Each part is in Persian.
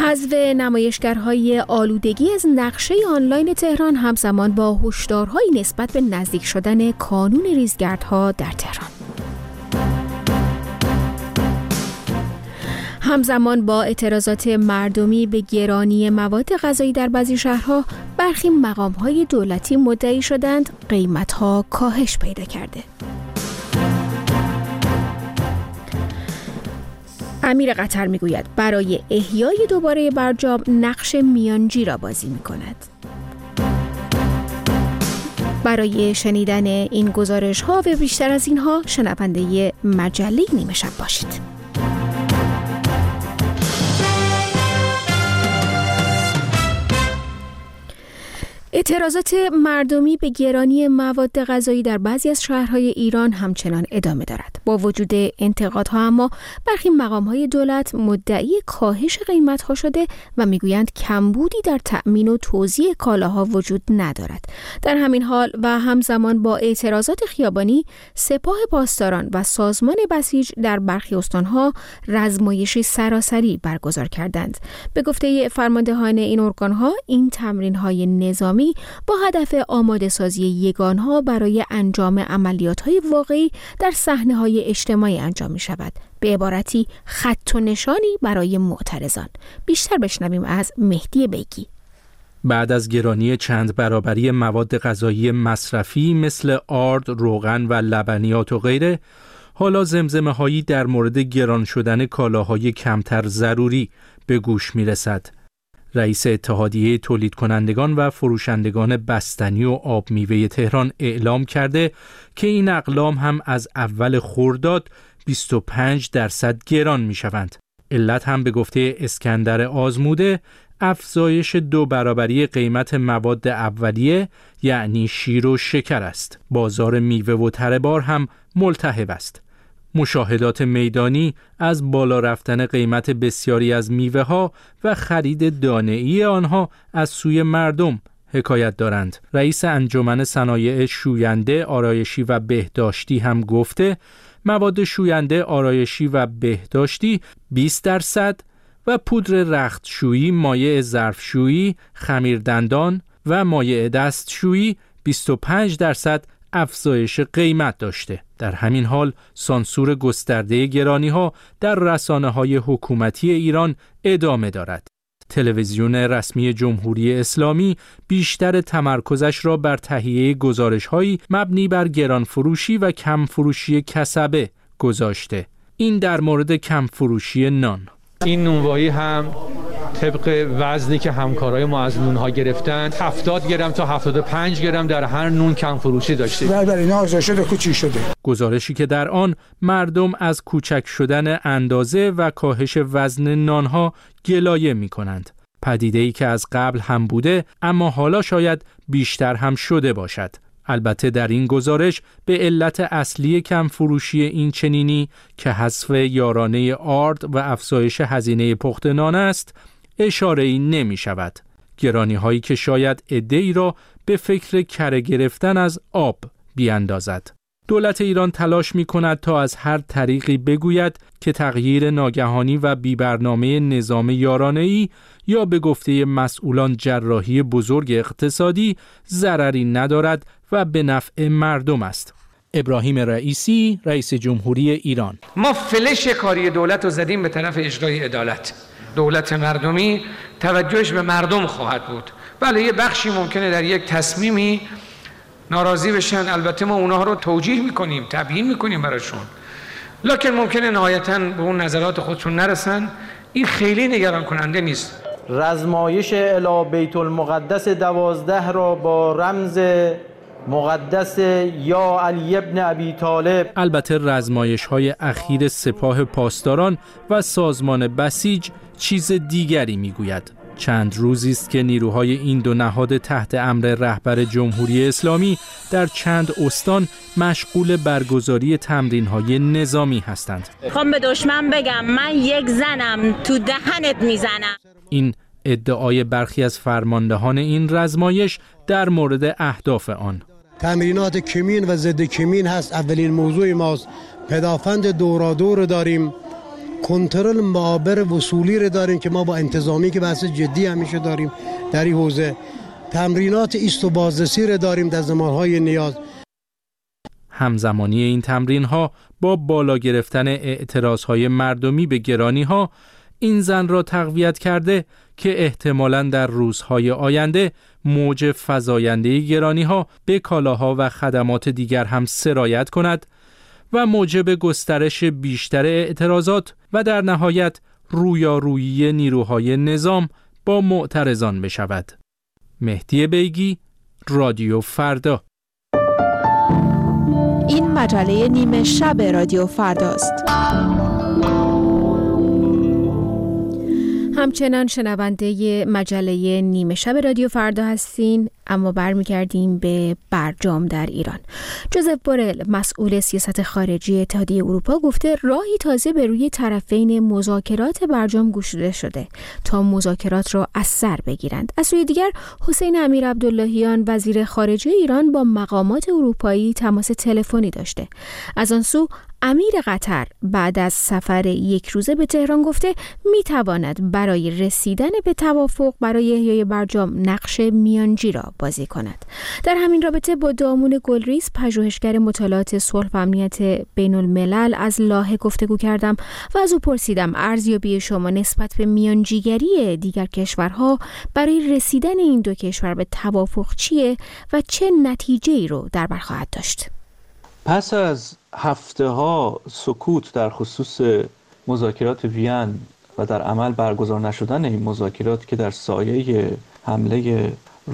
حذف نمایشگرهای آلودگی از نقشه آنلاین تهران همزمان با هشدارهایی نسبت به نزدیک شدن کانون ریزگردها در تهران. همزمان با اعتراضات مردمی به گرانی مواد غذایی در بعضی شهرها، برخی مقام‌های دولتی مدعی شدند قیمت‌ها کاهش پیدا کرده. امیر قطر میگوید برای احیای دوباره برجام نقش میانجی را بازی می‌کند. برای شنیدن این گزارش‌ها و بیشتر از اینها شنونده مجله نیمه شب باشید. اعتراضات مردمی به گرانی مواد غذایی در بعضی از شهرهای ایران همچنان ادامه دارد. با وجود انتقادها اما برخی مقام‌های دولت مدعی کاهش قیمت‌ها شده و میگویند کمبودی در تأمین و توزیع کالاها وجود ندارد. در همین حال و همزمان با اعتراضات خیابانی، سپاه پاسداران و سازمان بسیج در برخی استان‌ها رزمایشی سراسری برگزار کردند. به گفته فرماندهان این ارگان‌ها، این تمرین‌های نظامی با هدف آماده سازی یگانها برای انجام عملیات‌های واقعی در صحنه‌های اجتماعی انجام می‌شود. به عبارتی خط و نشانی برای معترضان. بیشتر بشنویم از مهدی بیگی. بعد از گرانی چند برابری مواد غذایی مصرفی مثل آرد، روغن و لبنیات و غیره، حالا زمزمه‌هایی در مورد گران شدن کالاهای کمتر ضروری به گوش می‌رسد. رئیس اتحادیه تولید کنندگان و فروشندگان بستنی و آب میوه تهران اعلام کرده که این اقلام هم از اول خرداد 25% گران می شوند. علت هم به گفته اسکندر آزموده افزایش 2 برابری قیمت مواد اولیه یعنی شیر و شکر است. بازار میوه و تره بار هم ملتهب است. مشاهدات میدانی از بالا رفتن قیمت بسیاری از میوه ها و خرید دانه‌ای آنها از سوی مردم حکایت دارند. رئیس انجمن صنایع شوینده، آرایشی و بهداشتی هم گفته مواد شوینده، آرایشی و بهداشتی 20% و پودر رختشویی، مایع ظرفشویی، خمیردندان و مایع دستشویی 25% افزایش قیمت داشته. در همین حال سانسور گسترده گرانی‌ها در رسانه‌های حکومتی ایران ادامه دارد. تلویزیون رسمی جمهوری اسلامی بیشتر تمرکزش را بر تهیه گزارش‌هایی مبنی بر گرانفروشی و کمفروشی کسبه گذاشته. این در مورد کمفروشی نان. این نونوایی هم طبق وزنی که همکارای ما از نونها گرفتن 70 گرم تا 75 گرم در هر نون کم فروشی داشتیم. برای اینا ارزش شده کوچیک شده. گزارشی که در آن مردم از کوچک شدن اندازه و کاهش وزن نانها گلایه می کنند. پدیده‌ای که از قبل هم بوده اما حالا شاید بیشتر هم شده باشد. البته در این گزارش به علت اصلی کم فروشی این چنینی که حذف یارانه آرد و افزایش هزینه پخت نان است اشاره‌ای نمی شود. گرانی هایی که شاید عده‌ای را به فکر کره گرفتن از آب بیاندازد. دولت ایران تلاش می کند تا از هر طریقی بگوید که تغییر ناگهانی و بی برنامه نظام یارانه‌ای یا به گفته مسئولان جراحی بزرگ اقتصادی ضرری ندارد و به نفع مردم است. ابراهیم رئیسی، رئیس جمهوری ایران: ما فلش کاری دولت رو زدیم به طرف اجرای عدالت. دولت مردمی توجهش به مردم خواهد بود. بله یه بخشی ممکنه در یک تصمیمی ناراضی بشن، البته ما اونها رو توجیه میکنیم، تبیین میکنیم براشون، لکن ممکنه نهایتاً به اون نظرات خودشون نرسن. این خیلی نگران کننده نیست. رزمایش الی بیت المقدس 12 را با رمز مقدس یا علی ابن ابی طالب. البته رزمایش‌های اخیر سپاه پاسداران و سازمان بسیج چیز دیگری میگوید. چند روزی است که نیروهای این دو نهاد تحت امر رهبر جمهوری اسلامی در چند استان مشغول برگزاری تمرین‌های نظامی هستند. خب به دشمن بگم من یک زنم تو دهنت میزنم. این ادعای برخی از فرماندهان این رزمایش در مورد اهداف آن. تمرینات کمین و ضد کمین هست. اولین موضوع ماست. پدافند دورادور داریم. کنترل معابر وصولی رو داریم که ما با انتظامی که بحث جدی همیشه داریم در این حوزه، تمرینات ایست و بازرسی رو داریم در زمانهای نیاز. همزمانی این تمرین‌ها با بالا گرفتن اعتراض‌های مردمی به گرانی‌ها این زن را تقویت کرده که احتمالاً در روزهای آینده موج فزاینده گرانی‌ها به کالاها و خدمات دیگر هم سرایت کند و موجب گسترش بیشتر اعتراضات و در نهایت رویارویی نیروهای نظام با معترضان بشود. مهدی بیگی، رادیو فردا. این مجله نیمه شب رادیو فرداست. همچنان شنونده مجله نیمه شب رادیو فردا هستین، اما برمیگردیم به برجام در ایران. جوزف بورل، مسئول سیاست خارجی اتحادیه اروپا، گفته راهی تازه به روی طرفین مذاکرات برجام گشوده شده تا مذاکرات را از سر بگیرند. از سوی دیگر حسین امیر عبداللهیان وزیر خارجه ایران با مقامات اروپایی تماس تلفنی داشته. از آن سو امیر قطر بعد از سفر یک روزه به تهران گفته میتواند برای رسیدن به توافق برای احیای برجام نقش میانجی را بازی کند. در همین رابطه با دامون گلریز، پژوهشگر مطالعات صلح و امنیت بین الملل، از لاهه گفتگو کردم و از او پرسیدم ارزیابی شما نسبت به میانجیگری دیگر کشورها برای رسیدن این دو کشور به توافق چیه و چه نتیجه‌ای رو در بر خواهد داشت. پس از هفته‌ها سکوت در خصوص مذاکرات وین و در عمل برگزار نشدن این مذاکرات که در سایه حمله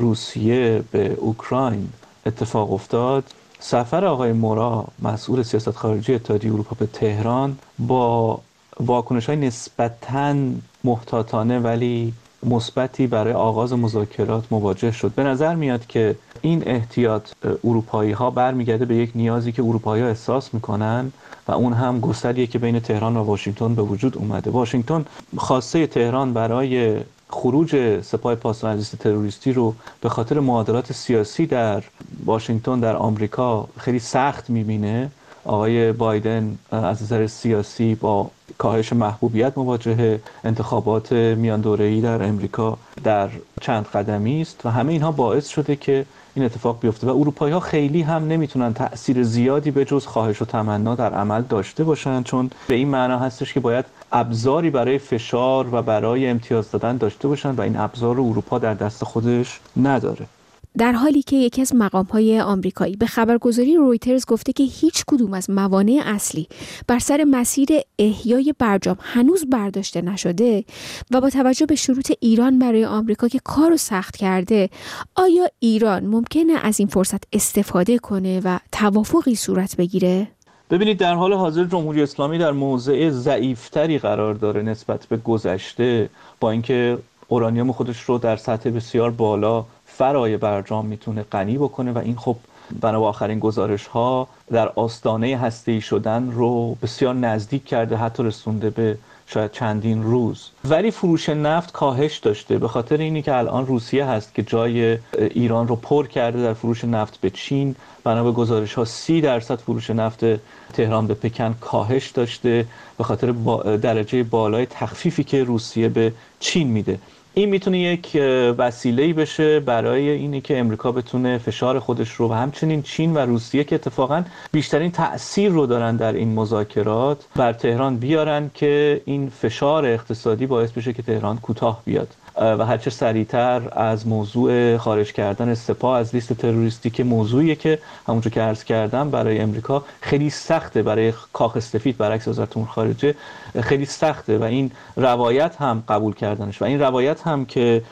روسیه به اوکراین اتفاق افتاد، سفر آقای مورا، مسئول سیاست خارجی اتحادیه اروپا، به تهران با واکنش‌های نسبتاً محتاطانه ولی مثبتی برای آغاز مذاکرات مواجه شد. به نظر میاد که این احتیاط اروپایی‌ها برمیگرده به یک نیازی که اروپایی‌ها احساس میکنن و اون هم گسلیه که بین تهران و واشنگتن به وجود اومده. واشنگتن خواسته تهران برای خروج سپاه پاسداران از لیست تروریستی رو به خاطر معادلات سیاسی در واشنگتن در آمریکا خیلی سخت میبینه. آقای بایدن از نظر سیاسی با کاهش محبوبیت مواجه، انتخابات میان دوره‌ای در امریکا در چند قدمی است و همه اینها باعث شده که این اتفاق بیفته و اروپایی‌ها خیلی هم نمیتونن تأثیر زیادی به جز خواهش و تمنا در عمل داشته باشن، چون به این معنا هستش که باید ابزاری برای فشار و برای امتیاز دادن داشته باشن و این ابزار رو اروپا در دست خودش نداره. در حالی که یکی از مقام‌های آمریکایی به خبرگزاری رویترز گفته که هیچ کدوم از موانع اصلی بر سر مسیر احیای برجام هنوز برداشته نشده و با توجه به شروط ایران برای آمریکا که کارو سخت کرده، آیا ایران ممکنه از این فرصت استفاده کنه و توافقی صورت بگیره؟ ببینید، در حال حاضر جمهوری اسلامی در موضع ضعیفتری قرار داره نسبت به گذشته، با اینکه اورانیوم خودش رو در سطح بسیار بالا فرای برجام میتونه غنی بکنه و این خب بنا به آخرین گزارش ها در آستانه هسته‌ای شدن رو بسیار نزدیک کرده، حتی رسونده به شاید چندین روز. ولی فروش نفت کاهش داشته به خاطر اینی که الان روسیه هست که جای ایران رو پر کرده در فروش نفت به چین. بنا به گزارش ها 30% فروش نفت تهران به پکن کاهش داشته به خاطر درجه بالای تخفیفی که روسیه به چین میده. این میتونه یک وسیله‌ای بشه برای اینی که امریکا بتونه فشار خودش رو و همچنین چین و روسیه که اتفاقاً بیشترین تأثیر رو دارن در این مذاکرات بر تهران بیارن که این فشار اقتصادی باعث بشه که تهران کوتاه بیاد و هرچه سریعتر از موضوع خارج کردن سپاه از لیست تروریستی که موضوعیه که همونجور که عرض کردم برای امریکا خیلی سخته، برای کاخ سفید برعکس وزارت امور خارجه خیلی سخته و این روایت هم قبول کردنش و این روایت هم که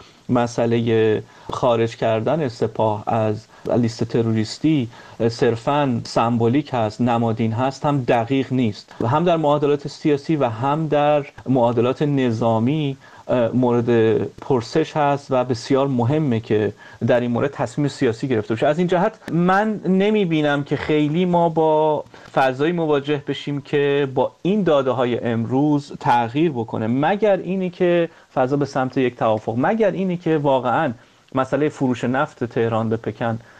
مسئله خارج کردن سپاه از لیست تروریستی صرفاً سمبولیک هست، نمادین هست، هم دقیق نیست و هم در معادلات سیاسی و هم در معادلات نظامی مورد پرسش هست و بسیار مهمه که در این مورد تصمیم سیاسی گرفته بشه. از این جهت من نمی بینم که خیلی ما با فضایی مواجه بشیم که با این داده های امروز تغییر بکنه، مگر اینی که فضا به سمت یک توافق، مگر اینی که واقعاً مسئله فروش نفت تهران به پکن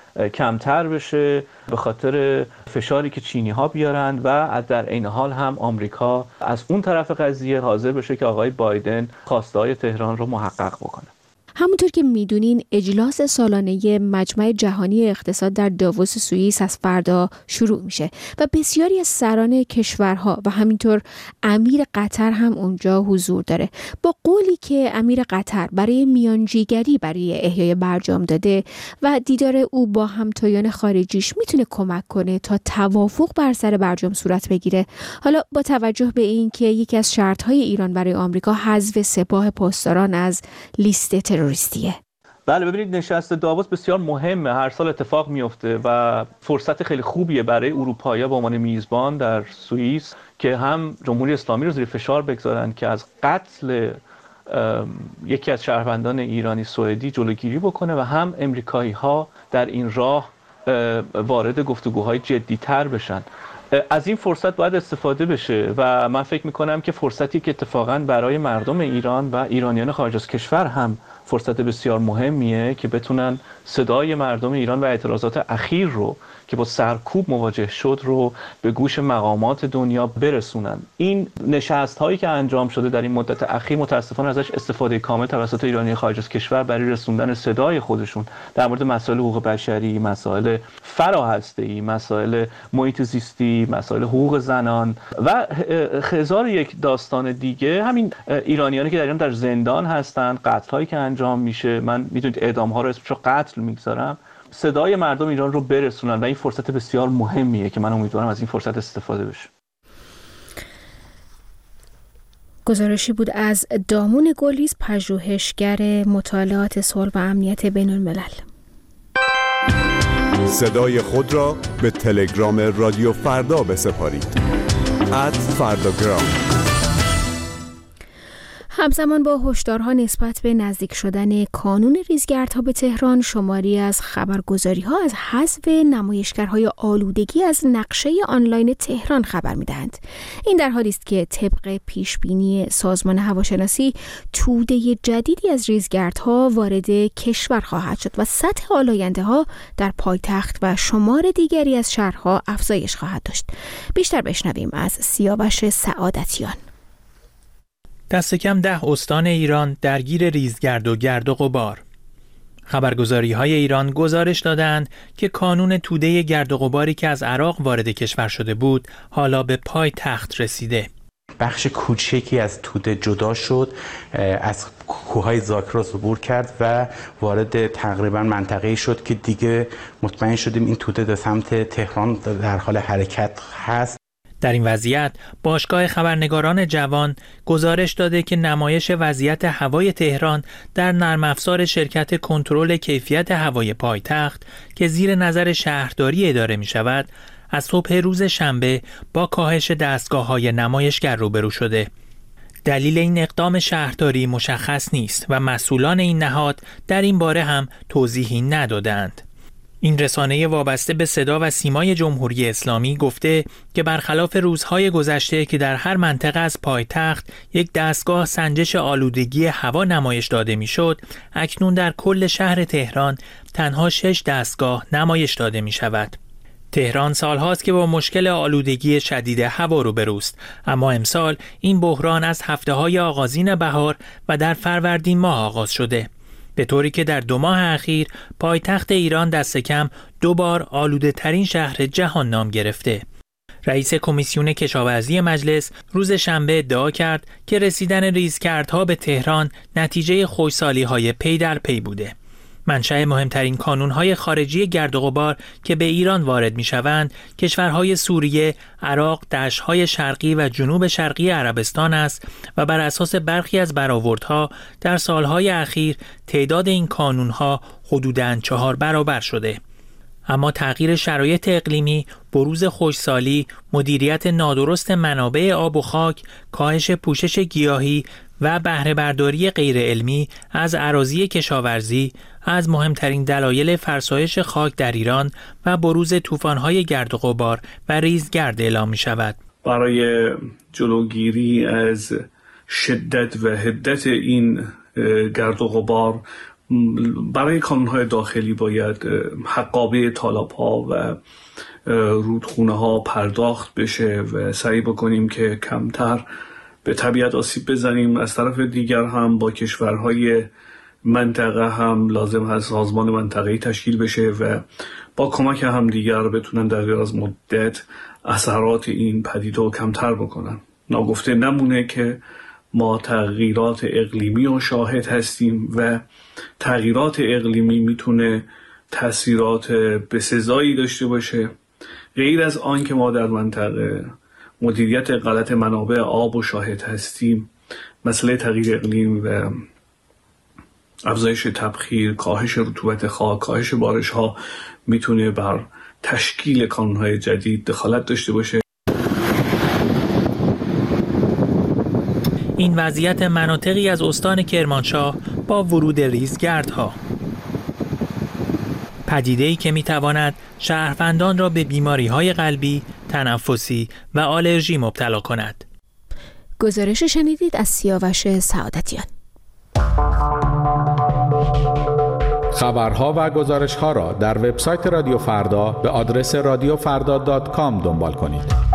کمتر بشه به خاطر فشاری که چینی ها بیارن و در عین حال هم آمریکا از اون طرف قضیه حاضر بشه که آقای بایدن خواسته های تهران رو محقق بکنه. همونطور که میدونین اجلاس سالانه مجمع جهانی اقتصاد در داووس سوئیس از فردا شروع میشه و بسیاری از سران کشورها و همینطور امیر قطر هم اونجا حضور داره. با قولی که امیر قطر برای میانجیگری برای احیای برجام داده و دیدار او با همتایان خارجیش میتونه کمک کنه تا توافق بر سر برجام صورت بگیره. حالا با توجه به این که یکی از شرطهای ایران برای آمریکا حذف سپاه پاسداران از لیست تروریستیه. بله ببینید نشست داووس بسیار مهمه، هر سال اتفاق میفته و فرصت خیلی خوبیه برای اروپایی‌ها به عنوان میزبان در سوئیس که هم جمهوری اسلامی رو زیر فشار بگذارن که از قتل یکی از شهروندان ایرانی سوئدی جلوگیری بکنه و هم امریکایی‌ها در این راه وارد گفتگوهای جدی‌تر بشن. از این فرصت باید استفاده بشه و من فکر میکنم که فرصتی که اتفاقاً برای مردم ایران و ایرانیان خارج از کشور هم فرصت بسیار مهمیه که بتونن صدای مردم ایران و اعتراضات اخیر رو که با سرکوب مواجه شد رو به گوش مقامات دنیا برسونن. این نشست هایی که انجام شده در این مدت اخیر متاسفانه ازش استفاده کامل توسط ایرانی خارج از کشور برای رسوندن صدای خودشون در مورد مسائل حقوق بشری، مسائل فراهسته‌ای، مسائل محیط زیستی، مسائل حقوق زنان و هزار یک داستان دیگه. همین ایرانیانی که در ایران در زندان هستن، قتل هایی که انجام میشه، من میدونید اعدام ها رو اسمش قتل میگذارم، صدای مردم ایران رو برسونن و این فرصت بسیار مهمیه که من امیدوارم از این فرصت استفاده بشه. گزارشی بود از دامون گلیز، پژوهشگر مطالعات صلح و امنیت بین الملل. صدای خود را به تلگرام رادیو فردا بسپارید. @فرداگرام. همزمان با هشدارها نسبت به نزدیک شدن کانون ریزگردها به تهران، شماری از خبرگزاری‌ها از حذف نمایشگرهای آلودگی از نقشه آنلاین تهران خبر می‌دهند. این در حالی است که طبق پیشبینی سازمان هواشناسی توده جدیدی از ریزگردها وارد کشور خواهد شد و سطح آلاینده‌ها در پایتخت و شمار دیگری از شهرها افزایش خواهد داشت. بیشتر بشنویم از سیاوش سعادتیان. دست کم 10 استان ایران درگیر ریزگرد و گرد و غبار. خبرگزاری‌های ایران گزارش دادند که کانون توده گرد و غباری که از عراق وارد کشور شده بود حالا به پای تخت رسیده. بخش کوچکی از توده جدا شد، از کوههای زاکراس عبور کرد و وارد تقریبا منطقه‌ای شد که دیگه مطمئن شدیم این توده به سمت تهران در حال حرکت هست. در این وضعیت باشگاه خبرنگاران جوان گزارش داده که نمایش وضعیت هوای تهران در نرم افزار شرکت کنترل کیفیت هوای پایتخت که زیر نظر شهرداری اداره می شود از صبح روز شنبه با کاهش دستگاه‌های نمایشگر روبرو شده. دلیل این اقدام شهرداری مشخص نیست و مسئولان این نهاد در این باره هم توضیحی ندادند. این رسانه وابسته به صدا و سیمای جمهوری اسلامی گفته که برخلاف روزهای گذشته که در هر منطقه از پایتخت یک دستگاه سنجش آلودگی هوا نمایش داده میشد، اکنون در کل شهر تهران تنها 6 دستگاه نمایش داده می شود. تهران سالهاست که با مشکل آلودگی شدید هوا روبروست، اما امسال این بحران از هفته‌های آغازین بهار و در فروردین ماه آغاز شده، به طوری که در 2 ماه اخیر پایتخت ایران دست کم 2 بار آلوده ترین شهر جهان نام گرفته. رئیس کمیسیون کشاورزی مجلس روز شنبه ادعا کرد که رسیدن ریزگردها به تهران نتیجه خشکسالی‌های پی در پی بوده. منشأ مهمترین کانون‌های خارجی گرد و غبار که به ایران وارد می‌شوند، کشورهای سوریه، عراق، دشت‌های شرقی و جنوب شرقی عربستان است و بر اساس برخی از برآوردها در سالهای اخیر تعداد این کانون‌ها حدوداً 4 برابر شده. اما تغییر شرایط اقلیمی، بروز خشکسالی، مدیریت نادرست منابع آب و خاک، کاهش پوشش گیاهی و بهره برداری غیر علمی از اراضی کشاورزی از مهمترین دلایل فرسایش خاک در ایران و بروز طوفان‌های گرد و غبار و ریزگرد اعلام می‌شود. برای جلوگیری از شدت و حدت این گرد و غبار برای کانون‌های داخلی باید حقابه تالاب‌ها و رودخونه ها پرداخت بشه و سعی بکنیم که کمتر به طبیعت آسیب بزنیم. از طرف دیگر هم با کشورهای منطقه هم لازم هست سازمان منطقه‌ای تشکیل بشه و با کمک هم دیگر بتونن در دراز مدت اثرات این پدیده رو کمتر بکنن. ناگفته نمونه که ما تغییرات اقلیمی رو شاهد هستیم و تغییرات اقلیمی میتونه تأثیرات بسزایی داشته باشه. غیر از آن که ما در منطقه مدیریت غلط منابع آب و شاهد هستیم، مسئله تغییر اقلیم و افزایش تبخیر، کاهش رطوبت خاک، کاهش بارش ها میتونه بر تشکیل کانون‌های جدید دخالت داشته باشه. این وضعیت مناطقی از استان کرمانشاه با ورود ریزگردها، پدیده‌ای که میتواند شهروندان را به بیماری‌های قلبی، تنفسی و آلرژی مبتلا کند. گزارش شنیدید از سیاوش سعادتیان. خبرها و گزارش‌ها را در وبسایت رادیو فردا به آدرس radiofarda.com دنبال کنید.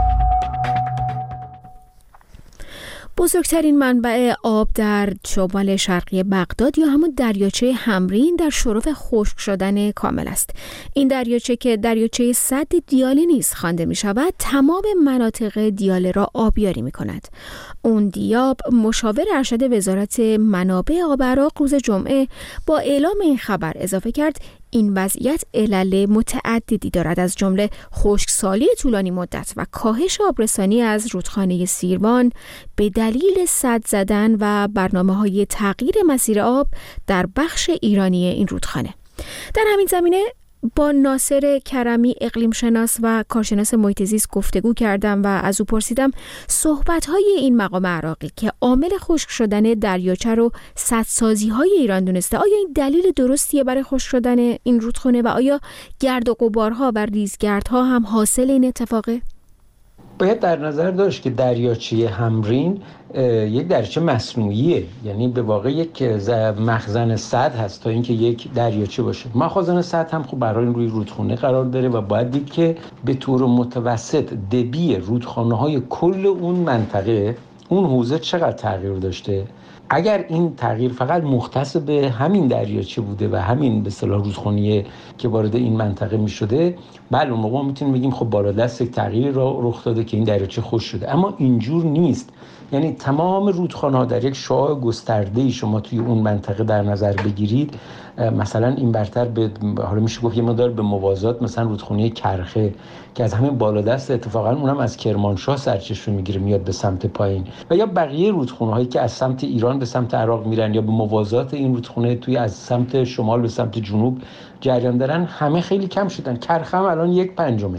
بزرگترین منبع آب در شمال شرقی بغداد یا همون دریاچه همرین در شرف خشک شدن کامل است. این دریاچه که دریاچه سد دیاله نیز خوانده می شود، تمام مناطق دیاله را آبیاری می کند. اون دیاب مشاور ارشد وزارت منابع آب عراق روز جمعه با اعلام این خبر اضافه کرد این وضعیت علل متعددی دارد، از جمله خشکسالی طولانی مدت و کاهش آبرسانی از رودخانه سیروان به دلیل سد زدن و برنامه‌های تغییر مسیر آب در بخش ایرانی این رودخانه. در همین زمینه با ناصر کرمی اقلیم شناس و کارشناس محیط زیست گفتگو کردم و از او پرسیدم صحبت‌های این مقام عراقی که عامل خشک شدن دریاچه رو سدسازی‌های ایران دونسته، آیا این دلیل درستیه برای خشک شدن این رودخانه و آیا گرد و غبارها و ریزگردها هم حاصل این اتفاقه؟ باید در نظر داشت که دریاچه همرین یک دریاچه مصنوعیه، یعنی به واقع یک مخزن سد هست تا اینکه یک دریاچه باشه. مخزن سد هم خب برای روی رودخانه قرار داره و باید دید که به طور متوسط دبی رودخانه‌های کل اون منطقه، اون حوزه چقدر تغییر داشته. اگر این تغییر فقط مختص به همین دریاچه بوده و همین به اصطلاح رودخانه که وارد این منطقه می‌شده، بله اون موقع ما میتونیم بگیم خب بالادست یک تغییر رخ داده که این دریاچه خشک شده، اما اینجور نیست. یعنی تمام رودخانه‌ها در یک شعاع گسترده‌ای شما توی اون منطقه در نظر بگیرید، مثلا این برتر به حالا میشه گفت یه مقدار به موازات مثلا رودخانه کرخه که از همین بالادست اتفاقا اونم از کرمانشاه سرچشمه میگیره میاد به سمت پایین، و یا بقیه رودخانه‌هایی که از سمت ایران به سمت عراق میرن یا به موازات این رودخانه توی از سمت شمال به سمت جنوب جریان دارن، همه خیلی کم شدن. کرخه هم الان 1/5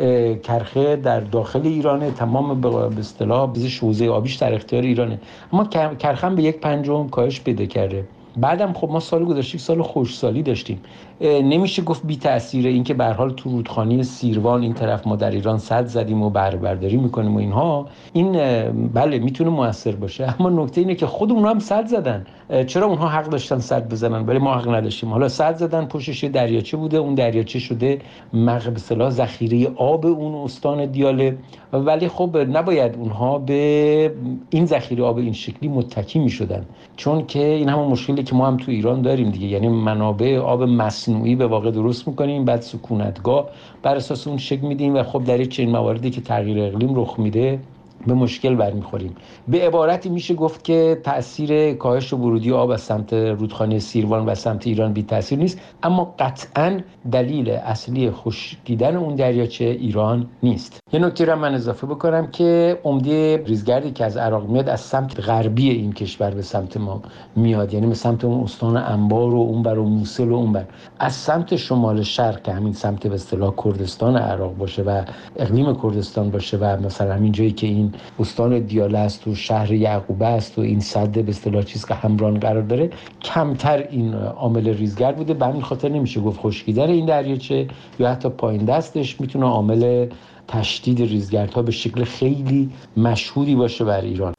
کرخه در داخل ایرانه، تمام به اصطلاح بیزش حوزه آبیش در اختیار ایرانه، اما کرخه هم به 1/5 کاهش پیدا کرده. بعدم خب ما سال گذشته سال خشکسالی داشتیم، نمیشه گفت بی تأثیر این که به هر حال تو رودخانه سیروان این طرف ما در ایران سد زدیم و بهره برداری میکنیم و اینها، این بله میتونه مؤثر باشه، اما نکته اینه که خود اونها هم سد زدن. چرا اونها حق داشتن سد بزنن ولی ما حق نداشتیم؟ حالا سد زدن، پشتش دریاچه بوده، اون دریاچه شده به اصطلاح ذخیره آب اون استان دیاله، ولی خب نباید اونها به این ذخیره آب این شکلی متکی میشدن، چون که این همون مشکلی که ما هم تو ایران داریم دیگه، یعنی منابع آب مصنوعی به واقع درست میکنیم، بعد سکونتگاه بر اساس اون شکل میدیم و خب در چنین مواردی که تغییر اقلیم رخ میده به مشکل برمیخوریم. به عبارتی میشه گفت که تأثیر کاهش ورودی آب از سمت رودخانه سیروان و سمت ایران بی تأثیر نیست، اما قطعاً دلیل اصلی خشکیدن اون دریاچه ایران نیست. یه نکته رو من اضافه بکنم که عمده ریزگردی که از عراق میاد از سمت غربی این کشور به سمت ما میاد، یعنی به سمت اون استان انبار و اون بر و موصل و اون بر. از سمت شمال شرق که همین سمت به اصطلاح کردستان عراق باشه و اقلیم کردستان باشه و مثلا همین جایی که این استان دیاله است و شهر یعقوبه است و این سد به اصطلاح چیز که همران قرار داره، کمتر این عامل ریزگرد بوده. به همین خاطر نمیشه گفت خشکیدن این دریاچه یا حتی پایین دستش میتونه عامل تشدید ریزگردها به شکل خیلی مشهودی باشه بر ایران. همونطور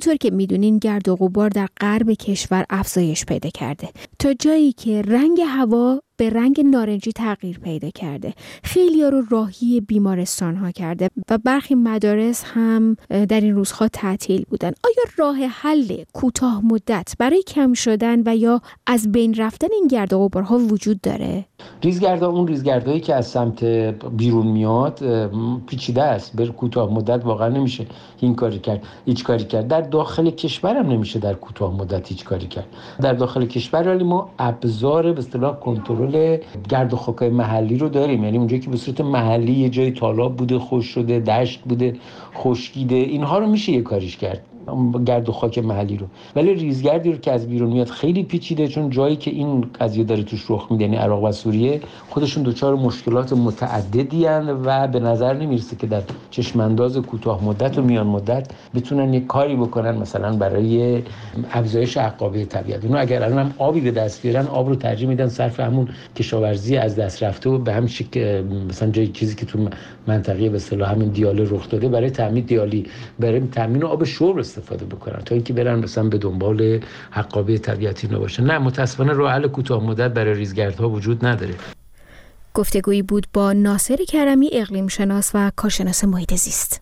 همونطور که میدونین گرد و غبار در غرب کشور افزایش پیدا کرده تا جایی که رنگ هوا به رنگ نارنجی تغییر پیدا کرده. خیلی‌ها رو راهی بیمارستان‌ها کرده و برخی مدارس هم در این روزها تعطیل بودن. آیا راه حل کوتاه مدت برای کم شدن و یا از بین رفتن این گرد و غبارها وجود داره؟ ریزگردها، اون ریزگردهایی که از سمت بیرون میاد پیچیده است. به کوتاه مدت واقعا نمیشه هیچ کاری کرد. در داخل کشور هم نمیشه در کوتاه مدت هیچ کاری کرد. در داخل کشور ولی ما ابزار به اصطلاح کنترل گرد و خاکای محلی رو داریم. یعنی اونجایی که به صورت محلی یه جای تالاب بوده، خشک شده، دشت بوده، خشکیده، اینها رو میشه یه کاریش کرد، گرد و خاک محلی رو. ولی ریزگردی رو که از بیرون میاد خیلی پیچیده، چون جایی که این قضیه داره توش رخ میده، یعنی عراق و سوریه، خودشون دچار مشکلات متعددی ان و به نظر نمیرسه که در چشمانداز کوتاه مدت و میان مدت بتونن یک کاری بکنن مثلا برای افزایش عقابه طبیعت. اونها اگر الان هم آبی به دست بیارن، آب رو ترجیح میدن صرف همون کشاورزی از دست رفته و به هم شکل مثلا جای چیزی که تو منطقه به اصطلاح همین دیاله رخ داده برای تامین دیالی، برای تامین آب شرب استفاده بکنن تا اینکه برن مثلا به دنبال عقابه طبیعتی نباشن. نه، متاسفانه راه حل کوتاه مدت برای ریزگردها وجود نداره. گفتگویی بود با ناصر کرمی، اقلیم شناس و کارشناس محیط زیست.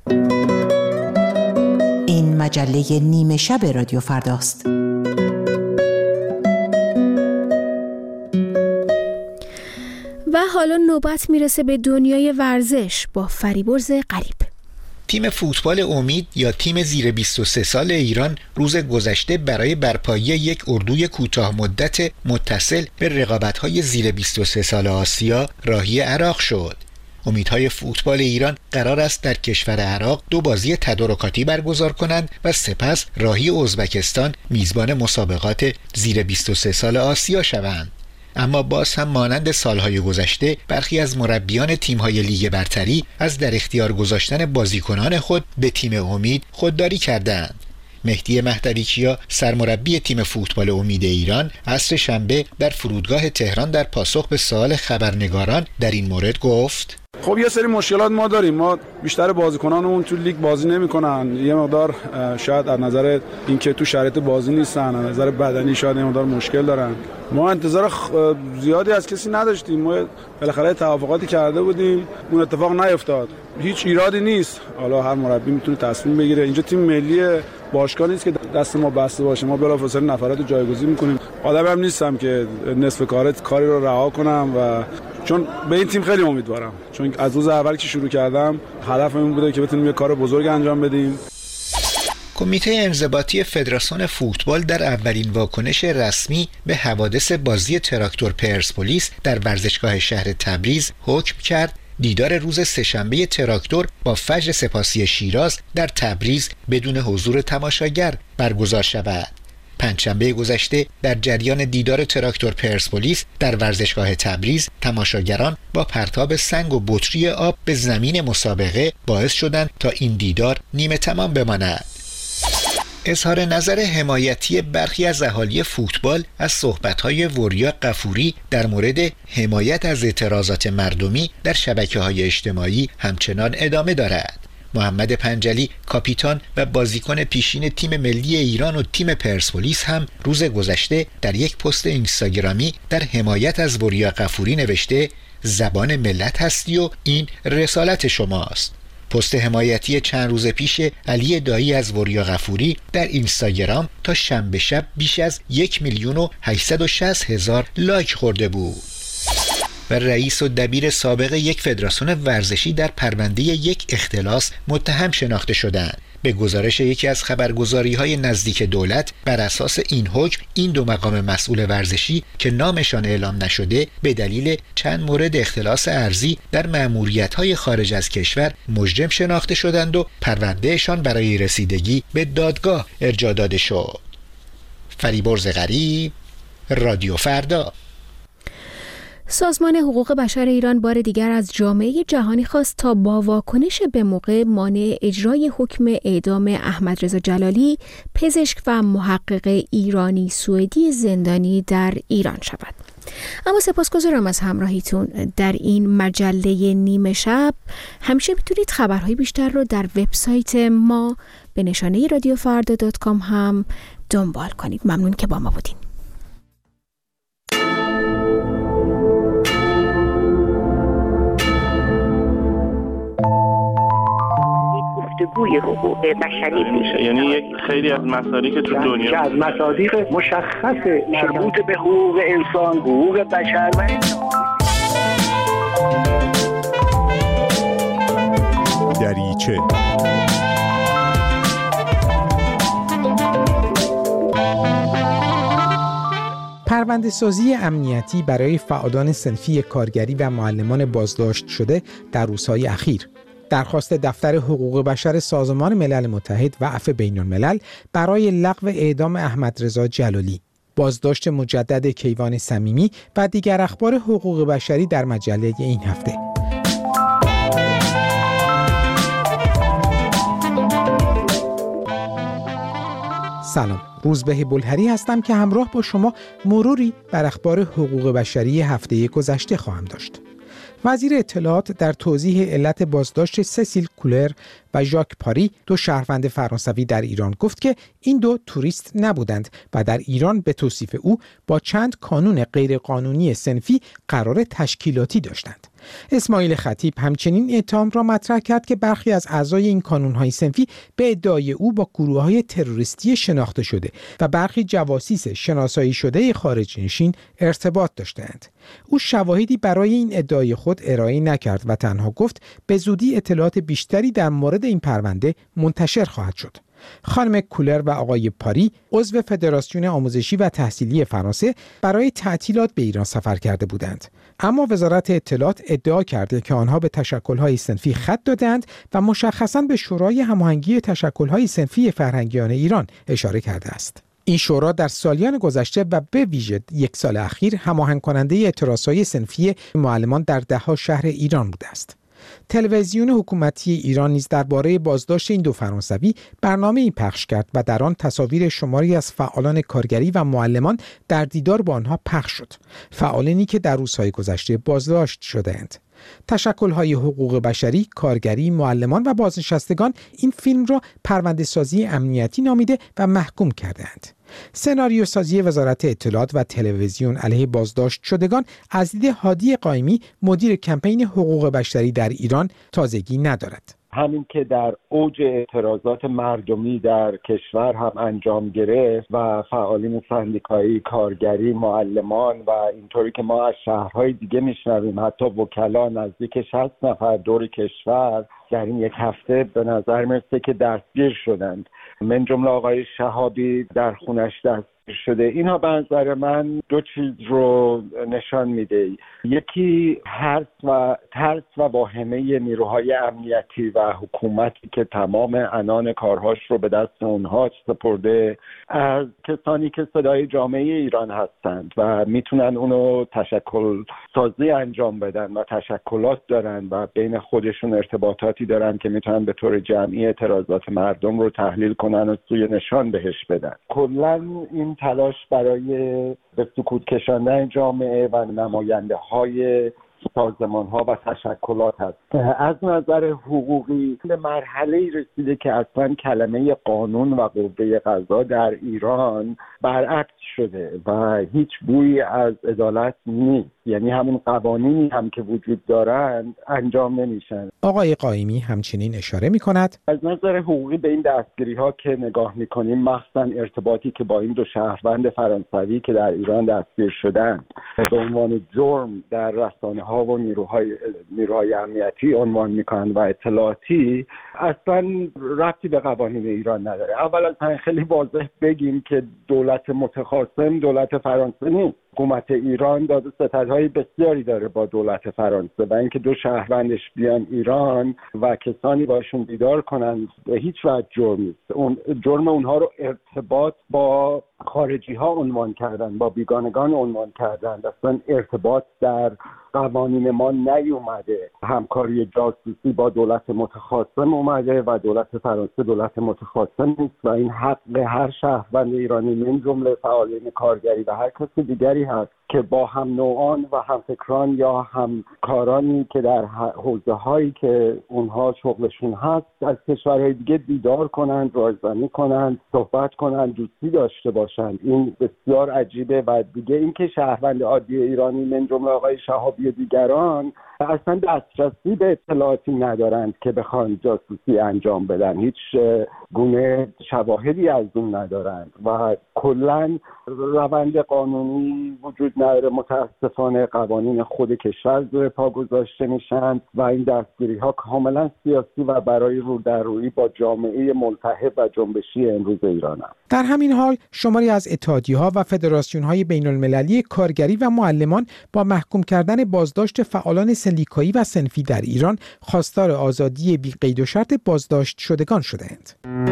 این مجله نیمه شب رادیو فرداست. و حالا نوبت میرسه به دنیای ورزش با فریبرز غریب. تیم فوتبال امید یا تیم زیر 23 سال ایران روز گذشته برای برپایی یک اردوی کوتاه مدت متصل به رقابت‌های زیر 23 سال آسیا راهی عراق شد. امیدهای فوتبال ایران قرار است در کشور عراق 2 بازی تدارکاتی برگزار کنند و سپس راهی ازبکستان میزبان مسابقات زیر 23 سال آسیا شوند. اما باز هم مانند سالهای گذشته برخی از مربیان تیم‌های لیگ برتری از در اختیار گذاشتن بازیکنان خود به تیم امید خودداری کردند. مهدی مهدوی‌کیا سرمربی تیم فوتبال امید ایران عصر شنبه در فرودگاه تهران در پاسخ به سوال خبرنگاران در این مورد گفت: خب یه سری مشکلات ما داریم. ما بیشتر بازیکنانمون تو لیگ بازی نمی‌کنن. یه مقدار شاید از نظر اینکه تو شرایط بازی نیستن، از نظر بدنی شاید یه مقدار مشکل دارن. ما انتظار زیادی از کسی نداشتیم. ما بالاخره توافقاتی کرده بودیم، اون اتفاق نیفتاد. هیچ ایرادی نیست. حالا هر مربی میتونه تصمیم بگیره. اینجا تیم ملی باشگاه نیست که دست ما بسته باشه. ما بلافاصله نفرات رو جایگزین می‌کنیم. آدمم نیستم که نصف کاری رو رها کنم و چون به این تیم خیلی امیدوارم، چون از روز اول که شروع کردم هدفم این بوده که بتونیم یه کار بزرگ انجام بدیم. کمیته انضباطی فدراسیون فوتبال در اولین واکنش رسمی به حوادث بازی تراکتور پرسپولیس در ورزشگاه شهر تبریز حکم کرد دیدار روز سه‌شنبه تراکتور با فجر سپاسی شیراز در تبریز بدون حضور تماشاگر برگزار شود. پنجشنبه گذشته در جریان دیدار تراکتور پرسپولیس در ورزشگاه تبریز تماشاگران با پرتاب سنگ و بطری آب به زمین مسابقه باعث شدند تا این دیدار نیمه تمام بماند. اظهار نظر حمایتی برخی از اهالی فوتبال از صحبت‌های وریا غفوری در مورد حمایت از اعتراضات مردمی در شبکه‌های اجتماعی همچنان ادامه دارد. محمد پنجلی کاپیتان و بازیکن پیشین تیم ملی ایران و تیم پرسپولیس هم روز گذشته در یک پست اینستاگرامی در حمایت از وریا غفوری نوشته: زبان ملت هستی و این رسالت شماست. پست حمایتی چند روز پیش علی دایی از وریا غفوری در اینستاگرام تا شنبه شب بیش از 1,860,000 لایک خورده بود. و رئیس و دبیر سابق یک فدراسیون ورزشی در پرونده یک اختلاس متهم شناخته شدند. به گزارش یکی از خبرگزاری‌های نزدیک دولت، بر اساس این حکم این 2 مقام مسئول ورزشی که نامشان اعلام نشده به دلیل چند مورد اختلاس ارضی در مأموریت‌های خارج از کشور مجرم شناخته شدند و پروندهشان برای رسیدگی به دادگاه ارجاع داده شد. فریبرز غریب، رادیو فردا. سازمان حقوق بشر ایران بار دیگر از جامعه جهانی خواست تا با واکنش به موقع مانع اجرای حکم اعدام احمد رضا جلالی، پزشک و محقق ایرانی سوئدی زندانی در ایران شود. اما سپاسگزارم از همراهیتون در این مجله نیمه شب. همیشه میتونید خبرهای بیشتر رو در وبسایت ما به نشانه رادیوفردا.com هم دنبال کنید. ممنون که با ما بودین. گفتگوی حقوق بشری میشه، یعنی یک خیلی از مصادیق تو دنیا که از مصادیق مشخص مربوط به حقوق انسان، حقوق بشر و دریچه پرونده سازی امنیتی برای فعالان صنفی کارگری و معلمان بازداشت شده در روزهای اخیر. درخواست دفتر حقوق بشر سازمان ملل متحد و عفو بین الملل برای لغو اعدام احمدرضا جلالی، بازداشت مجدد کیوان صمیمی و دیگر اخبار حقوق بشری در مجله این هفته. سلام، روزبه بلهری هستم که همراه با شما مروری بر اخبار حقوق بشری هفته گذشته خواهم داشت. وزیر اطلاعات در توضیح علت بازداشت سسیل کولر و ژاک پاری، دو شهروند فرانسوی در ایران، گفت که این دو توریست نبودند و در ایران به توصیف او با چند کانون غیرقانونی صنفی قرار تشکیلاتی داشتند. اسماعیل خطیب همچنین اتهام را مطرح کرد که برخی از اعضای این کانون‌های صنفی به ادعای او با گروه‌های تروریستی شناخته شده و برخی جواسیس شناسایی شده خارج نشین ارتباط داشتند. او شواهدی برای این ادعای خود ارائه نکرد و تنها گفت به زودی اطلاعات بیشتری در مورد این پرونده منتشر خواهد شد. خانم کولر و آقای پاری عضو فدراسیون آموزشی و تحصیلی فرانسه برای تعطیلات به ایران سفر کرده بودند، اما وزارت اطلاعات ادعا کرده که آنها به تشکل‌های صنفی خط دادند و مشخصاً به شورای هماهنگی تشکل‌های صنفی فرهنگیان ایران اشاره کرده است. این شورا در سالیان گذشته و به ویژه یک سال اخیر هماهنگ کننده اعتراضهای صنفی معلمان در ده‌ها شهر ایران بوده است. تلویزیون حکومتی ایران نیز درباره بازداشت این دو فرانسوی برنامه‌ای پخش کرد و در آن تصاویر شماری از فعالان کارگری و معلمان در دیدار با آنها پخش شد، فعالانی که در روزهای گذشته بازداشت شده‌اند. تشکل‌های حقوق بشری، کارگری، معلمان و بازنشستگان این فیلم را پرونده‌سازی امنیتی نامیده و محکوم کردند. سناریو سازی وزارت اطلاعات و تلویزیون علیه بازداشت شدگان از دید هادی قائمی، مدیر کمپین حقوق بشری در ایران، تازگی ندارد. همین که در اوج اعتراضات مردمی در کشور هم انجام گرفت و فعالین سندیکایی، کارگری، معلمان و اینطوری که ما از شهرهای دیگه میشنویم حتی وکلا نزدیک 60 نفر دور کشور در این یک هفته به نظر میرسه که دستگیر شدند، من جمله آقای شهابی در خونش دستگیر شده. اینها به نظر من دو چیز رو نشان میده. یکی ترس و واهمه نیروهای امنیتی و حکومتی که تمام عنان کارهاش رو به دست اونها سپرده از کسانی که صدای جامعه ایران هستند و میتونن اونو تشکل سازی انجام بدن و تشکلات دارن و بین خودشون ارتباطاتی دارن که میتونن به طور جمعی اعتراضات مردم رو تحلیل کنن و سوی نشان بهش بدن. کلاً این تلاش برای به سکوت کشاندن جامعه و نماینده های سازمان ها و تشکلات هست. از نظر حقوقی به مرحله رسیده که اصلا کلمه قانون و قوه قضا در ایران برعکس شده و هیچ بویی از عدالت نیست، یعنی همون قوانینی هم که وجود دارند انجام نمیشن. آقای قائمی همچنین اشاره می‌کند از نظر حقوقی به این دستگیری ها که نگاه می‌کنیم، مخصوصا ارتباطی که با این دو شهروند فرانسوی که در ایران دستگیر شدند به عنوان جرم در رسانه‌ها و نیروهای امنیتی عنوان می‌کنند و اطلاعاتی، اصلا ربطی به قوانین ایران نداره. اول از همه خیلی واضح بگیم که دولت متخاصم دولت فرانسه نیست. حکومت ایران داد و ستدهای بسیاری داره با دولت فرانسه و اینکه دو شهروندش بیان ایران و کسانی باشون دیدار کنن به هیچ وجه جرم نیست. جرم اونها رو ارتباط با خارجی ها عنوان کردن، با بیگانگان عنوان کردن. اصلا ارتباط در قوانین ما نیومده. همکاری جاسوسی با دولت متخاصم اومده و دولت فرانسه دولت متخاصم نیست و این حق هر شهروند ایرانی من جمله فعالین کارگری و هر کسی دیگری هست که با هم نوعان و همفکران یا همکارانی که در حوزه هایی که اونها شغلشون هست از کشورهای دیگه دیدار کنند، رایزنی کنند، صحبت کنند، دوستی داشته باشند. این بسیار عجیبه. و دیگه اینکه شهروند عادی ایرانی من جمله آقای شهابی و دیگران اصلا دسترسی به اطلاعاتی ندارند که بخوان جاسوسی انجام بدن، هیچ گونه شواهدی از اون ندارند و کلا روند قانونی وجود نداره. متاسفانه قوانین خود کشور زیر پا گذاشته میشن و این دستگیری ها کاملا سیاسی و برای رودرویی با جامعه ملتهب و جنبشی امروز ایران هست. در همین حال شماری از اتحادیه‌ها و فدراسیون‌های بین‌المللی کارگری و معلمان با محکوم کردن بازداشت فعالان سندیکایی و صنفی در ایران خواستار آزادی بی قید و شرط بازداشت شدگان شده‌اند.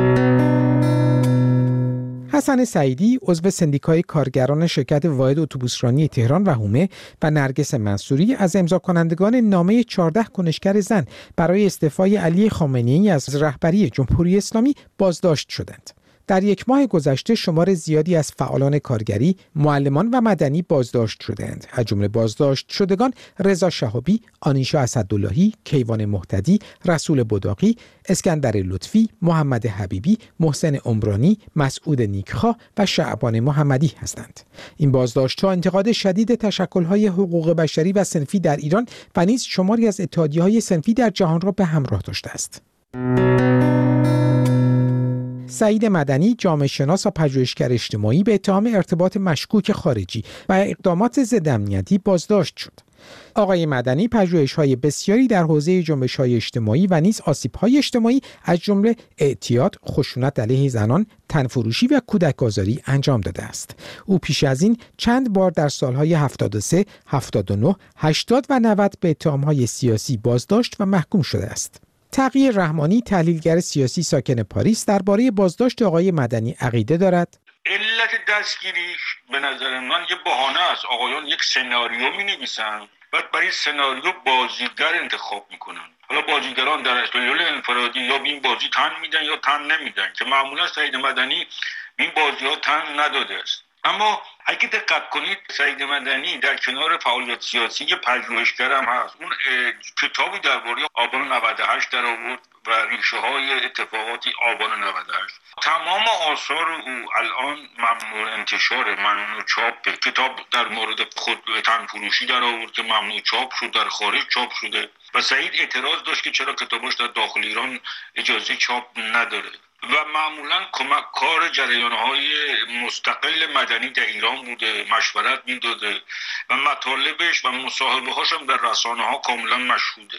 حسن سعیدی عضو سندیکای کارگران شرکت واحد اتوبوسرانی تهران و حومه و نرگس منصوری از امضا کنندگان نامه 14 کنشگر زن برای استعفای علی خامنه‌ای از رهبری جمهوری اسلامی بازداشت شدند. در یک ماه گذشته شمار زیادی از فعالان کارگری، معلمان و مدنی بازداشت شدند. از جمله بازداشت شدگان رضا شهابی، آنیشا اسداللهی، کیوان مهتدی، رسول بداقی، اسکندر لطفی، محمد حبیبی، محسن عمرانی، مسعود نیکخواه و شعبان محمدی هستند. این بازداشت‌ها انتقاد شدید تشکل‌های حقوق بشری و صنفی در ایران و نیز شماری از اتحادیه‌های صنفی در جهان را به همراه داشته است. سعید مدنی، جامعه شناس و پژوهشگر اجتماعی، به اتهام ارتباط مشکوک خارجی و اقدامات ضد امنیتی بازداشت شد. آقای مدنی پژوهش‌های بسیاری در حوزه جنبش‌های اجتماعی و نیز آسیب‌های اجتماعی از جمله اعتیاد، خشونت علیه زنان، تنفروشی و کودک آزاری انجام داده است. او پیش از این چند بار در سال‌های 73، 79، 80 و 90 به اتهام‌های سیاسی بازداشت و محکوم شده است. تقی رحمانی، تحلیلگر سیاسی ساکن پاریس، درباره بازداشت آقای مدنی عقیده دارد. علت دستگیریش به نظر من یه بهانه است. آقایان یک سناریو می‌نویسن، بعد برای سناریو بازیگر انتخاب میکنن. حالا بازیگران در استودیو انفرادی یا به این بازی تن میدن یا تن نمیدن که معمولا سعید مدنی این بازی‌ها تن نداده است. اما اگه دقت کنید سعید مدنی در کنار فعالیت سیاسی یه پژوهشگر هم هست. اون کتابی درباره آبان 98 در آورد و ریشه های اتفاقات آبان 98. تمام آثار او الان ممنوع انتشار، ممنوع چاپ. کتاب در مورد خود تنفروشی در آورد که ممنوع چاپ شد، در خارج چاپ شده و سعید اعتراض داشت که چرا کتابش در داخل ایران اجازه چاپ نداره. و معمولا کار جریان‌های مستقل مدنی در ایران بوده، مشورت میداده و مطالبش و مصاحبه‌هاش هم در رسانه‌ها کاملا مشهوده.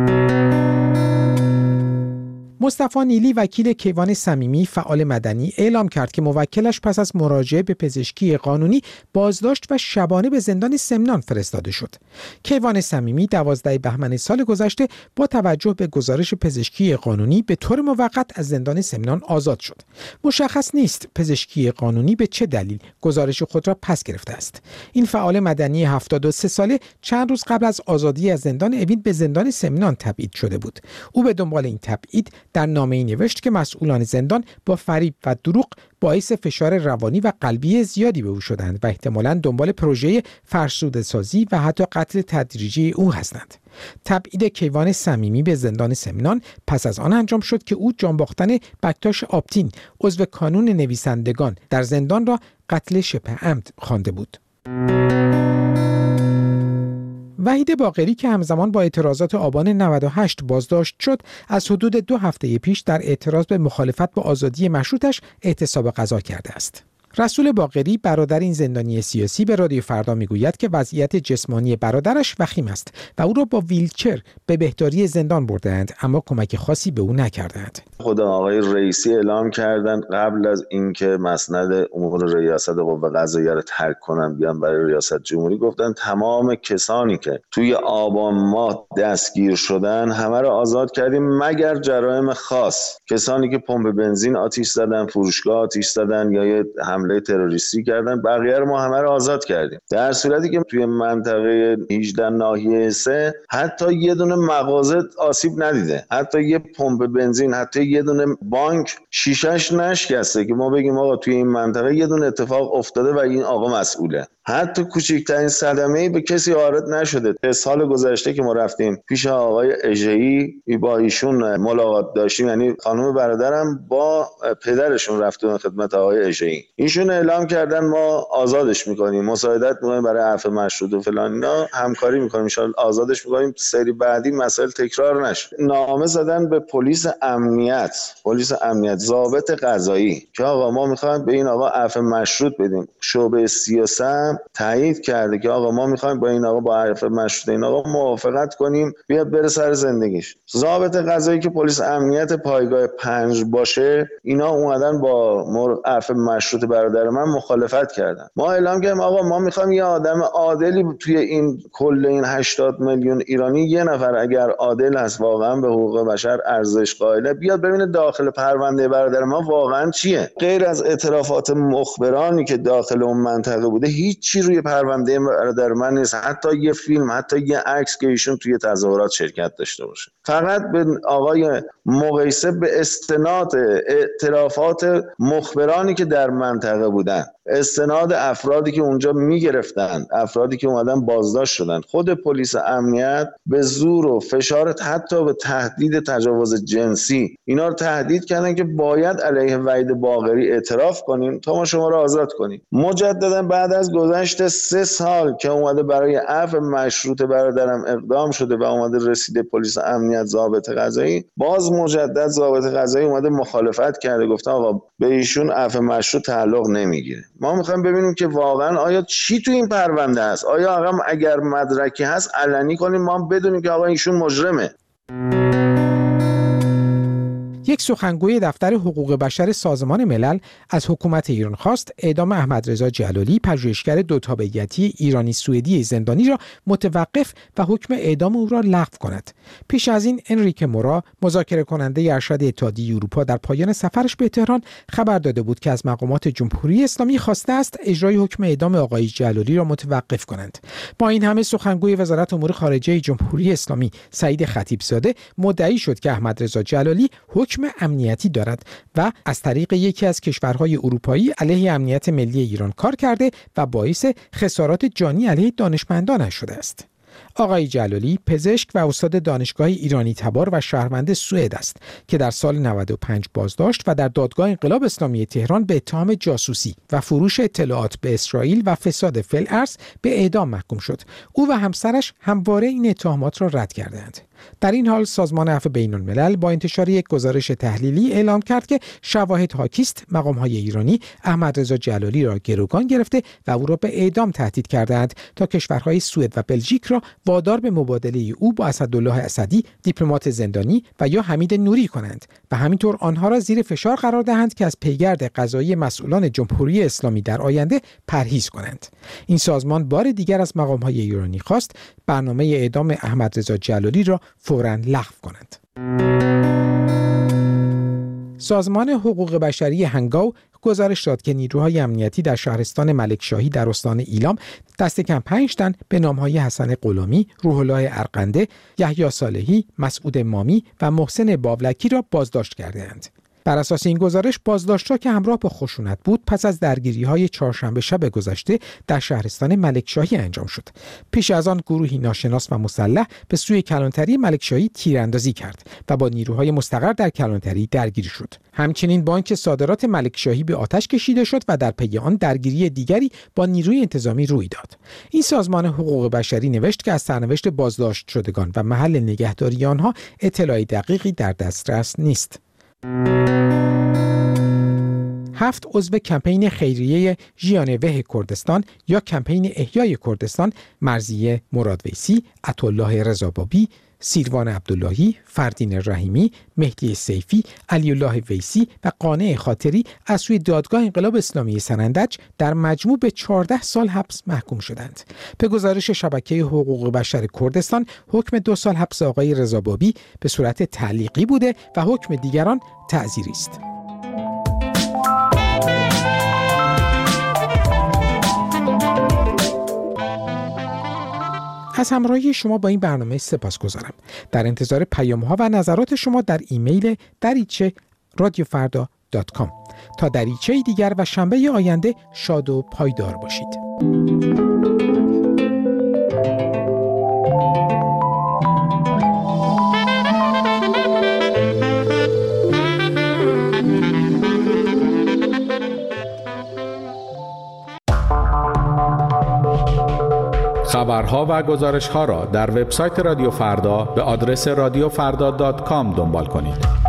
مصطفی نیلی وکیل کیوان صمیمی فعال مدنی اعلام کرد که موکلش پس از مراجعه به پزشکی قانونی بازداشت و شبانه به زندان سمنان فرستاده شد. کیوان صمیمی 12 بهمن سال گذشته با توجه به گزارش پزشکی قانونی به طور موقت از زندان سمنان آزاد شد. مشخص نیست پزشکی قانونی به چه دلیل گزارش خود را پس گرفته است. این فعال مدنی 73 ساله چند روز قبل از آزادی از زندان اوین به زندان سمنان تبعید شده بود. او به دنبال این تبعید در نامه‌ای نوشت که مسئولان زندان با فریب و دروغ باعث فشار روانی و قلبی زیادی به او شدند و احتمالاً دنبال پروژه فرسوده‌سازی و حتی قتل تدریجی او هستند. تبعید کیوان صمیمی به زندان سمنان پس از آن انجام شد که او جانباختن بکتاش آپتین عضو کانون نویسندگان در زندان را قتل شبه عمد خوانده بود. وحید باقری که همزمان با اعتراضات آبان 98 بازداشت شد، از حدود 2 هفته پیش در اعتراض به مخالفت با آزادی مشروطش اعتصاب غذا کرده است. رسول باقری برادر این زندانی سیاسی به رادیو فردا میگوید که وضعیت جسمانی برادرش وخیم است و او را با ویلچر به بهداری زندان بردند، اما کمک خاصی به او نکردند. خود آقای رئیسی اعلام کردند قبل از اینکه مسند امور ریاست قوه قضاییه را ترک کنن بیان برای ریاست جمهوری، گفتن تمام کسانی که توی آبان ماه دستگیر شدن همه را آزاد کردیم مگر جرایم خاص. کسانی که پمپ بنزین آتش زدن، فروشگاه آتش زدن یا حمله تروریستی کردن، بقیه رو ما همه رو آزاد کردیم. در صورتی که توی منطقه 18 ناحیه 3 حتی یه دونه مغازه آسیب ندیده، حتی یه پمپ بنزین، حتی یه دونه بانک شیشه‌اش نشکسته که ما بگیم آقا توی این منطقه یه دونه اتفاق افتاده و این آقا مسئوله. حتی کوچکترین صدمه‌ای به کسی وارد نشده. سال گذشته که ما رفتیم پیش آقای اژه‌ای با ایشون ملاقات داشتیم، یعنی خانم برادرم با پدرشون رفتن خدمت آقای اژه‌ای، ایشون اعلام کردن ما آزادش می‌کنیم، مساعدت می‌کنیم برای عفو مشروط و فلان اینا، همکاری می‌کنیم، ان شاءالله آزادش می‌کنیم، سری بعدی مسائل تکرار نشه. نامه زدن به پلیس امنیت ضابط قضایی که آقا ما می‌خوایم به این آقا عفو مشروط بدیم. شعبه 33 تایید کرده که آقا ما می‌خوایم با این آقا با عفو مشروط این آقا موافقت کنیم بیاد بره سر زندگیش. ضابط قضایی که پلیس امنیت پایگاه 5 باشه، اینا اومدن با عفو مشروط برادر من مخالفت کردن. ما اعلام کردیم آقا ما می‌خوایم یه آدم عادلی توی این کل این 80 میلیون ایرانی یه نفر اگر عادل هست واقعا به حقوق بشر ارزش قائله بیاد ببینه داخل پرونده برادر ما واقعا چیه. غیر از اعترافات مخبرانی که داخل اون منطقه بوده هیچی روی پرونده برادر من نیست، حتی یه فیلم، حتی یه عکس که ایشون توی تظاهرات شرکت داشته باشه. فقط به آقای مقیسه به استناد اعترافات مخبرانی که در منطقه بودن، استناد افرادی که اونجا میگرفتن، افرادی که اومدن بازداشت شدن، خود پلیس امنیت به زور و فشار حتی به تهدید تجاوز جنسی اینا رو تهدید کردن که باید علیه وحید باقری اعتراف کنیم تا ما شما رو آزاد کنیم. مجددا بعد از گذشت 3 سال که اومده برای عفو مشروط برادرم اقدام شده و اومده رسیده پلیس امنیت ضابط قضایی، باز مجدد ضابط قضایی اومده مخالفت کرده، گفته آقا به ایشون عفو مشروط تعلق نمیگیره. ما میخوایم ببینیم که واقعا آیا چی تو این پرونده است، آیا آقا اگر مدرکی هست علنی کنیم ما بدونیم که آقا ایشون مجرمه. یک سخنگوی دفتر حقوق بشر سازمان ملل از حکومت ایران خواست اعدام احمدرضا جلالی، پژوهشگر 2 تابعیتی ایرانی سوئدی زندانی را متوقف و حکم اعدام او را لغو کند. پیش از این انریکه مورا، مذاکره کننده ارشد اتحادیه اروپا، در پایان سفرش به تهران خبر داده بود که از مقامات جمهوری اسلامی خواسته است اجرای حکم اعدام آقای جلالی را متوقف کنند. با این همه سخنگوی وزارت امور خارجه جمهوری اسلامی سعید خطیبزاده مدعی شد که احمدرضا جلالی حکم امنیتی دارد و از طریق یکی از کشورهای اروپایی علیه امنیت ملی ایران کار کرده و باعث خسارات جانی علیه دانشمندانش شده است. آقای جلالی پزشک و استاد دانشگاه ایرانی تبار و شهروند سوئد است که در سال 95 بازداشت و در دادگاه انقلاب اسلامی تهران به اتهام جاسوسی و فروش اطلاعات به اسرائیل و فساد فی الارض به اعدام محکوم شد. او و همسرش همواره این اتهامات را رد کردند. در این حال سازمان عفو بین‌الملل با انتشار یک گزارش تحلیلی اعلام کرد که شواهد حاکیست مقام‌های ایرانی احمدرضا جلالی را گروگان گرفته و او را به اعدام تهدید کردند تا کشورهای سوئد و بلژیک را وادار به مبادله او با اسدالله اسدی، دیپلمات زندانی و یا حمید نوری کنند و همینطور آنها را زیر فشار قرار دهند که از پیگرد قضایی مسئولان جمهوری اسلامی در آینده پرهیز کنند. این سازمان بار دیگر از مقام‌های ایرانی خواست برنامه اعدام احمدرضا جلالی را فوراً لغو کنند. سازمان حقوق بشری هنگاو گزارش داد که نیروهای امنیتی در شهرستان ملکشاهی در استان ایلام دست کم 5 تن به نام‌های حسن غلامی، روح الله ارقنده، یحیی صالحی، مسعود مامی و محسن باولکی را بازداشت کرده‌اند. بر اساس این گزارش بازداشت‌ها که همراه با خشونت بود پس از درگیری‌های چهارشنبه شب گذشته در شهرستان ملکشاهی انجام شد. پیش از آن گروهی ناشناس و مسلح به سوی کلانتری ملکشاهی تیراندازی کرد و با نیروهای مستقر در کلانتری درگیری شد. همچنین بانک صادرات ملکشاهی به آتش کشیده شد و در پی آن درگیری دیگری با نیروی انتظامی روی داد. این سازمان حقوق بشری نوشت که از سرنوشت بازداشت شدگان و محل نگهداری آنها اطلاع دقیقی در دسترس نیست. 7 عضو کمپین خیریه ژیانوه کردستان یا کمپین احیای کردستان، مرضیه مرادویسی، عطاالله رضابابی، سیروان عبداللهی، فردین رحیمی، مهدی سیفی، علی الله ویسی و قانع خاطری از سوی دادگاه انقلاب اسلامی سنندج در مجموع به 14 سال حبس محکوم شدند. به گزارش شبکه حقوق بشر کردستان، حکم 2 سال حبس آقای رضابابی به صورت تعلیقی بوده و حکم دیگران تعزیری است. از همراهی شما با این برنامه سپاسگزارم. در انتظار پیام‌ها و نظرات شما در ایمیل dariche@radiofarda.com. تا دریچه دیگر و شنبه آینده شاد و پایدار باشید. خبرها و گزارش‌ها را در وبسایت رادیو فردا به آدرس radiofarda.com دنبال کنید.